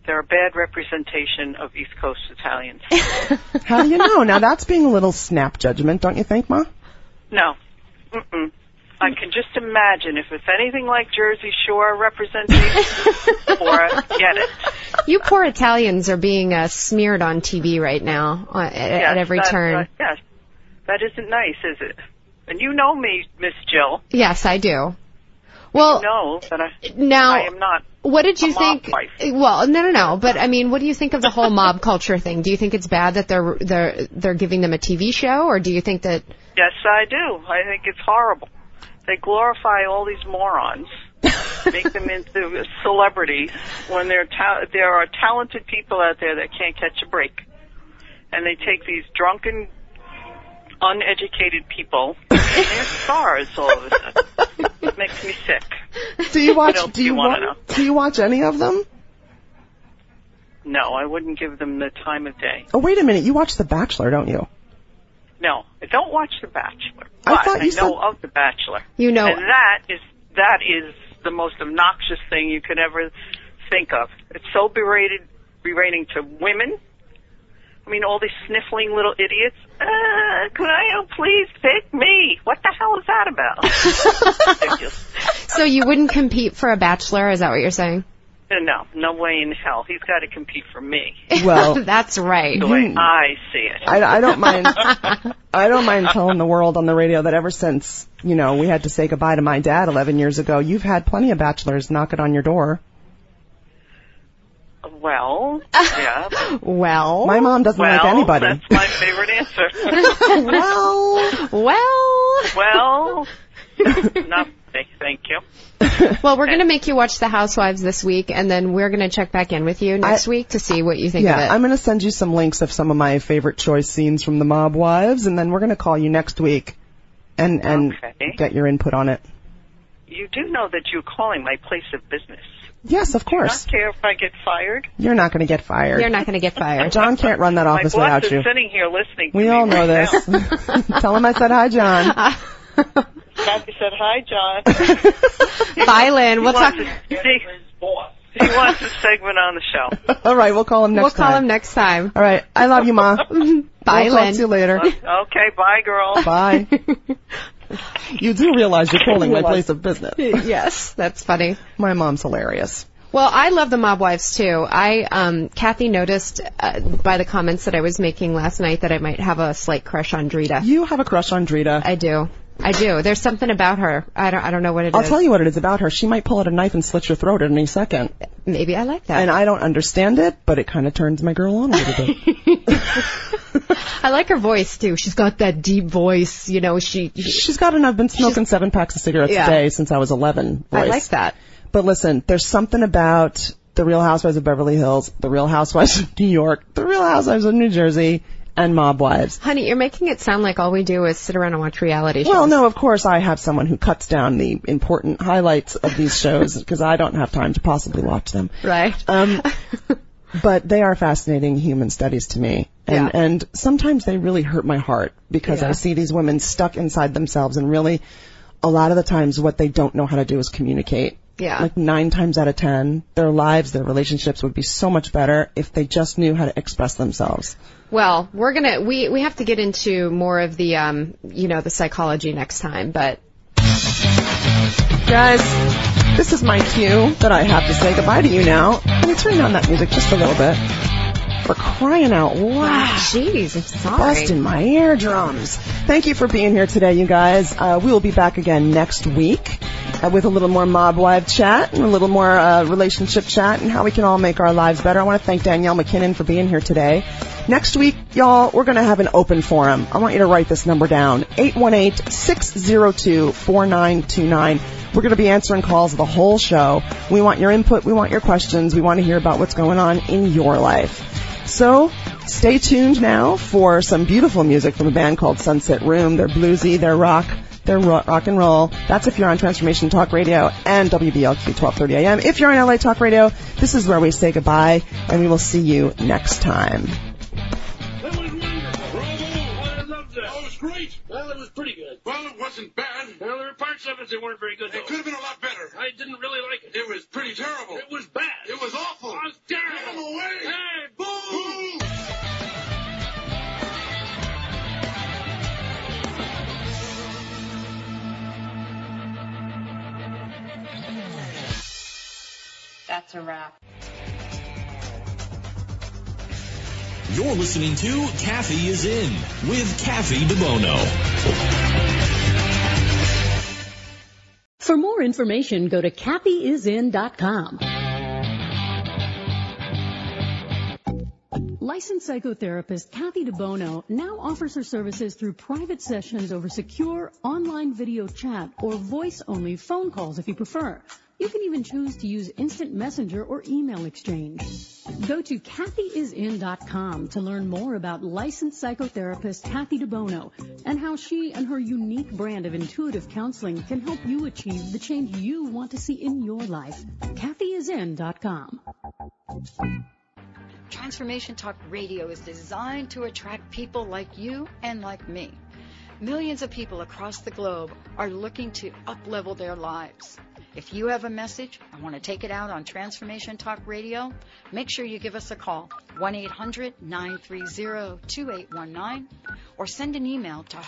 They're a bad representation of East Coast Italians. How do you know? Now that's being a little snap judgment, don't you think, Ma? No. Mm-mm. I can just imagine if it's anything like Jersey Shore representation, forget it. You poor Italians are being smeared on TV right now at every turn. Yes, that isn't nice, is it? And you know me, Miss Jill. Yes, I do. Well, you know that I am not. What did you think? Wife. Well, no. But I mean, what do you think of the whole mob culture thing? Do you think it's bad that they're giving them a TV show, or do you think that? Yes, I do. I think it's horrible. They glorify all these morons, make them into celebrities when there are talented people out there that can't catch a break, and they take these drunken, uneducated people and they're stars all of a sudden. It makes me sick. Do you watch? Do you watch any of them? No, I wouldn't give them the time of day. Oh, wait a minute. You watch The Bachelor, don't you? No, I don't watch The Bachelor, but I know of The Bachelor. You know, and that is the most obnoxious thing you could ever think of. It's so berating to women. I mean, all these sniffling little idiots. Could I please pick me? What the hell is that about? Ridiculous. So you wouldn't compete for a Bachelor? Is that what you're saying? No way in hell. He's got to compete for me. Well, that's right. The way I see it. I don't mind. I don't mind telling the world on the radio that ever since we had to say goodbye to my dad 11 years ago, you've had plenty of bachelors knocking on your door. Well, yeah. Well, my mom doesn't like anybody. That's my favorite answer. Well. Nothing. Thank you. Well, we're going to make you watch The Housewives this week, and then we're going to check back in with you next week to see what you think of it. Yeah, I'm going to send you some links of some of my favorite choice scenes from The Mob Wives, and then we're going to call you next week and get your input on it. You do know that you're calling my place of business. Yes, of course. Do you not care if I get fired? You're not going to get fired. You're not going to get fired. John can't run that office without you. My boss is sitting here listening to me. We all know this. Tell him I said hi, John. Kathy said hi, John. Bye, Lynn. We'll talk. He wants a segment on the show. All right, we'll call him next time. We'll call him next time. All right. I love you, Ma. Bye, Lynn. Talk to you later. Okay, bye, girl. Bye. You do realize you're calling my place of business. Yes, that's funny. My mom's hilarious. Well, I love the Mob Wives too. Kathy noticed by the comments that I was making last night that I might have a slight crush on Drita. You have a crush on Drita. I do. There's something about her. I don't know what it is. I'll tell you what it is about her. She might pull out a knife and slit your throat at any second. Maybe I like that. And I don't understand it, but it kind of turns my girl on a little bit. I like her voice too. She's got that deep voice. She's got I've been smoking 7 packs of cigarettes a day since I was 11. Voice. I like that. But listen, there's something about the Real Housewives of Beverly Hills, the Real Housewives of New York, the Real Housewives of New Jersey, and Mob Wives. Honey, you're making it sound like all we do is sit around and watch reality shows. Well, no, of course I have someone who cuts down the important highlights of these shows because I don't have time to possibly watch them. Right. But they are fascinating human studies to me. And sometimes they really hurt my heart because I see these women stuck inside themselves and really a lot of the times what they don't know how to do is communicate. Yeah. Like 9 times out of 10, their lives, their relationships would be so much better if they just knew how to express themselves. Well, we have to get into more of the, the psychology next time, but. Guys, this is my cue that I have to say goodbye to you now. Can you turn down that music just a little bit? For crying out loud. Jeez, I'm sorry. Busting my eardrums. Thank you for being here today, you guys. We will be back again next week with a little more Mob Wife chat and a little more relationship chat and how we can all make our lives better. I want to thank Danielle McKinnon for being here today. Next week, y'all, we're going to have an open forum. I want you to write this number down, 818-602-4929. We're going to be answering calls the whole show. We want your input. We want your questions. We want to hear about what's going on in your life. So stay tuned now for some beautiful music from a band called Sunset Room. They're bluesy, they're rock and roll. That's if you're on Transformation Talk Radio and WBLQ 1230 AM. If you're on LA Talk Radio, this is where we say goodbye, and we will see you next time. That was wonderful. I loved that. Oh, it was great. Well, it was pretty good. Well, it wasn't bad. Well, there were parts of it that weren't very good, though. It could have been a lot better. I didn't really like it. It was pretty terrible. It was bad. It was awful. It was terrible. That's a wrap. You're listening to Kathy is In with Kathy DeBono. For more information, go to kathyisin.com. Licensed psychotherapist Kathy DeBono now offers her services through private sessions over secure online video chat or voice-only phone calls if you prefer. You can even choose to use instant messenger or email exchange. Go to kathyisin.com to learn more about licensed psychotherapist Kathy DeBono and how she and her unique brand of intuitive counseling can help you achieve the change you want to see in your life. kathyisin.com. Transformation Talk Radio is designed to attract people like you and like me. Millions of people across the globe are looking to up-level their lives. If you have a message and want to take it out on Transformation Talk Radio, make sure you give us a call, 1-800-930-2819, or send an email to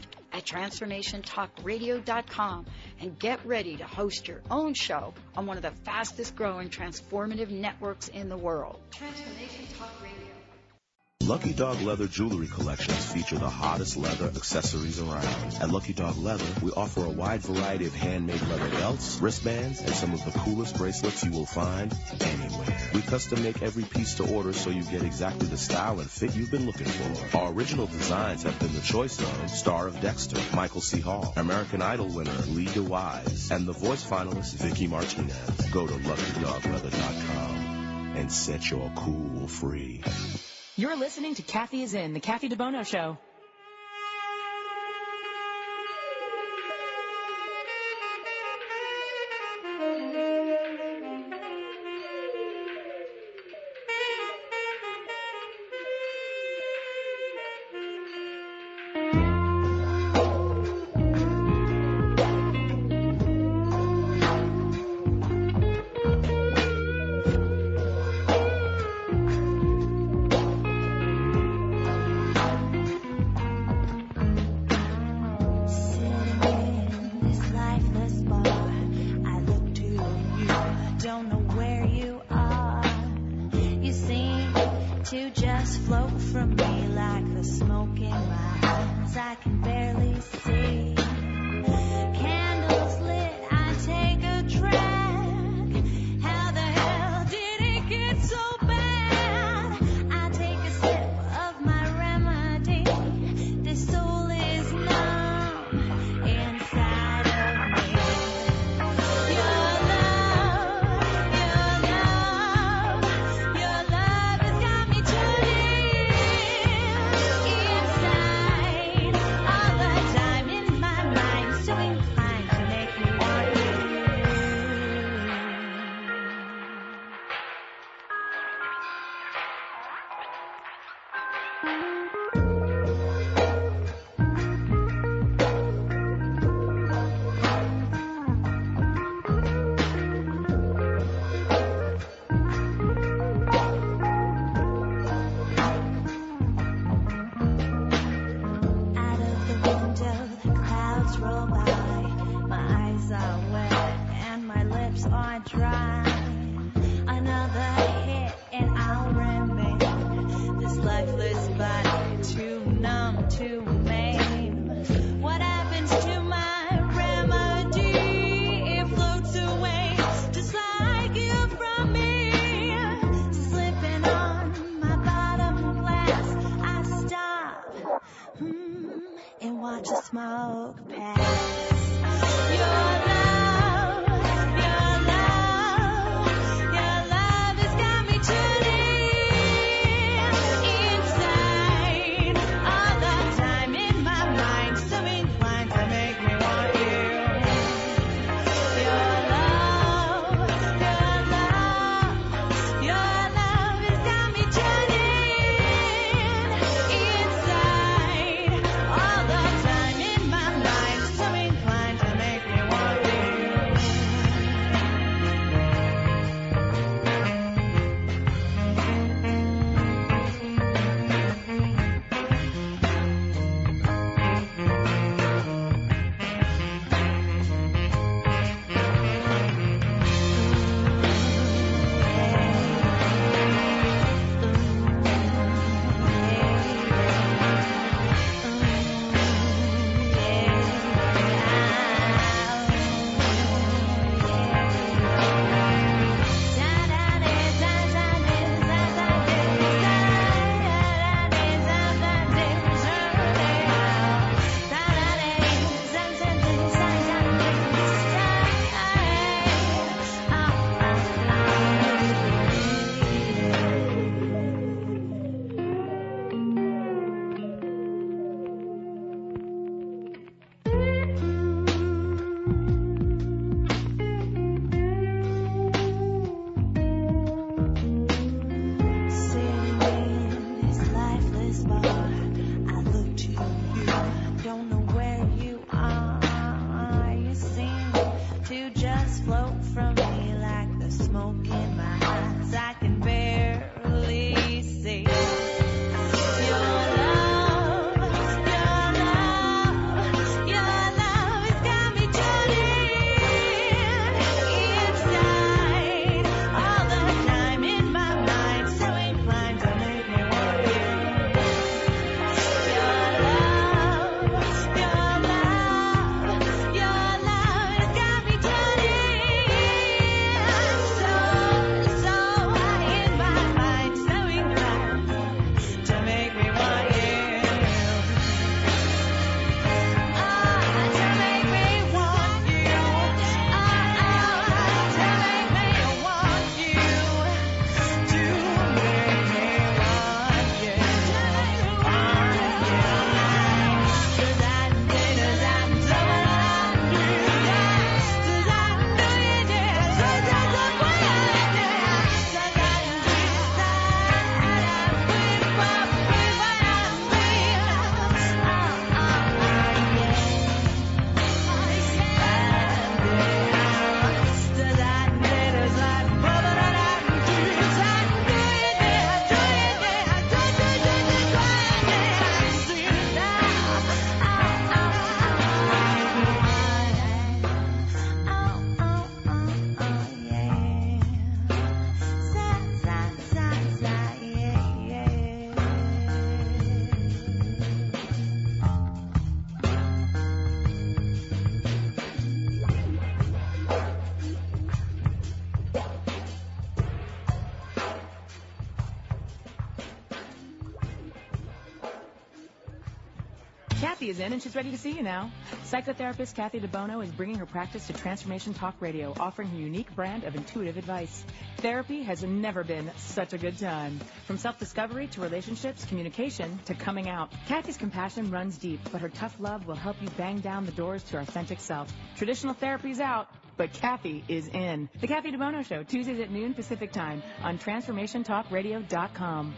host@transformationtalkradio.com and get ready to host your own show on one of the fastest growing transformative networks in the world. Transformation Talk Radio. Lucky Dog Leather jewelry collections feature the hottest leather accessories around. At Lucky Dog Leather, we offer a wide variety of handmade leather belts, wristbands, and some of the coolest bracelets you will find anywhere. We custom make every piece to order so you get exactly the style and fit you've been looking for. Our original designs have been the choice of Star of Dexter, Michael C. Hall, American Idol winner Lee DeWise, and The Voice finalist Vicky Martinez. Go to LuckyDogLeather.com and set your cool free. You're listening to Kathy is In, the Kathy DeBono Show. Kathy is in and she's ready to see you now. Psychotherapist Kathy DeBono is bringing her practice to Transformation Talk Radio, offering her unique brand of intuitive advice. Therapy has never been such a good time. From self-discovery to relationships, communication to coming out. Kathy's compassion runs deep, but her tough love will help you bang down the doors to your authentic self. Traditional therapy's out, but Kathy is in. The Kathy DeBono Show, Tuesdays at noon Pacific Time on TransformationTalkRadio.com.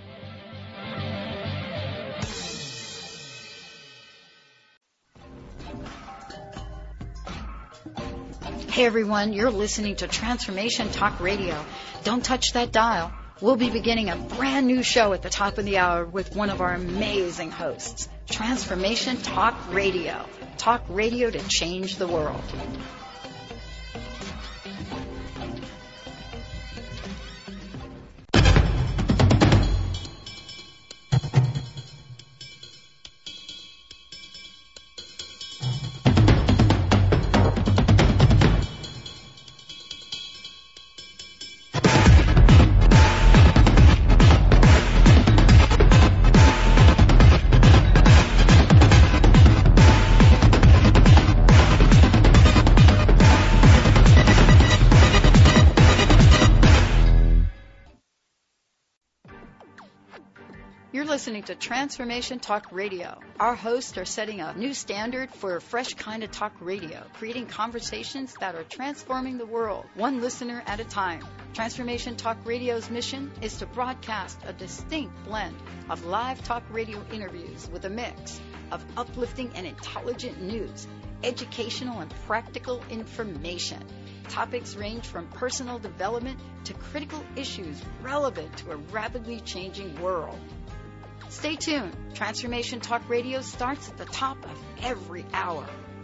Hey everyone, you're listening to Transformation Talk Radio. Don't touch that dial. We'll be beginning a brand new show at the top of the hour with one of our amazing hosts. Transformation Talk Radio. Talk radio to change the world. Listening to Transformation Talk Radio. Our hosts are setting a new standard for a fresh kind of talk radio, creating conversations that are transforming the world, one listener at a time. Transformation Talk Radio's mission is to broadcast a distinct blend of live talk radio interviews with a mix of uplifting and intelligent news, educational and practical information. Topics range from personal development to critical issues relevant to a rapidly changing world. Stay tuned. Transformation Talk Radio starts at the top of every hour.